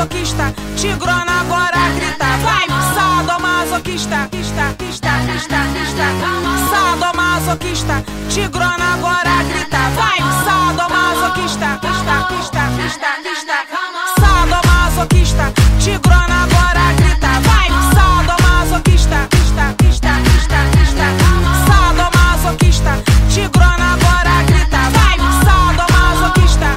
sadomasoquista, tigrona agora grita. Vai, sadomasoquista, sadomasoquista, tigrona agora grita. Vai, sadomasoquista, sadomasoquista, tigrona agora grita. Vai, sadomasoquista, sadomasoquista, tigrona agora grita. Vai, sadomasoquista,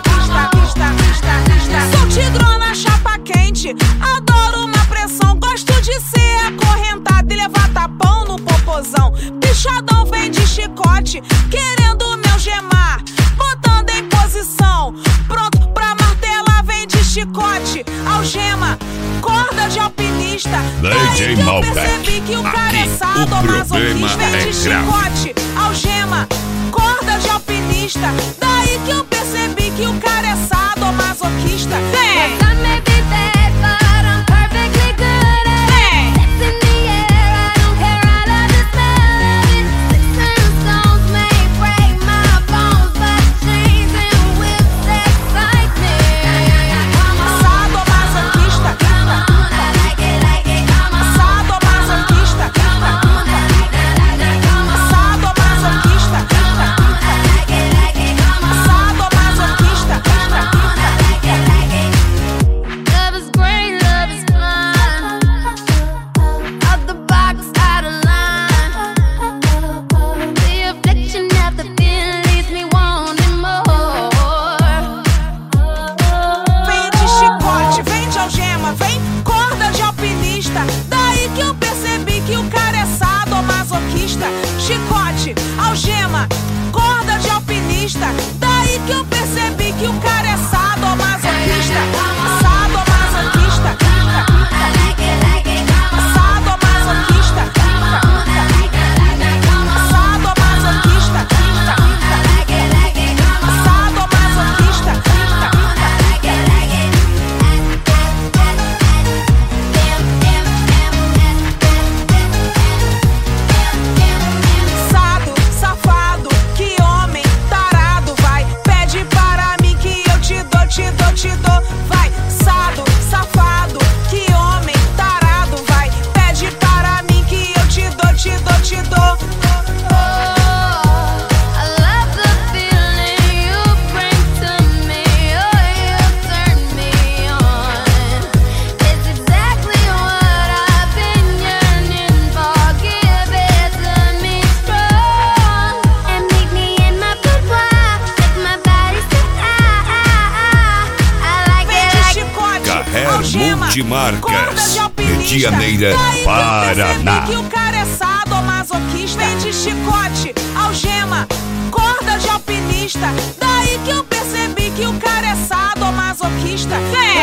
sou tigrona chapa quente, adoro uma pressão, gosto de ser acorrentada e levar tapão no popozão. Bichadão vem de chicote, querendo me algemar, botando em posição, pronto pra martelar, vem de chicote, algema, corda de alpinista. Daí que eu percebi que o cara é sadomasoquista. Vem de chicote, algema, corda de alpinista. Daí que eu percebi que o cara é sadomasoquista. Vem! Daí que eu percebi que o cara é sadomasoquista. Chicote, algema, corda de alpinista. Daí que eu percebi que o cara é sadomasoquista. Sadomasoquista, sadomasoquista, sadomasoquista, vai, sado, safado, que homem tarado, vai, pede para mim que eu te dou, te dou, te dou. Multimarcas, Medianeira, Paraná. Que o cara é sadomasoquista. Vem de chicote, algema, corda de alpinista. Daí que eu percebi que o cara é sadomasoquista.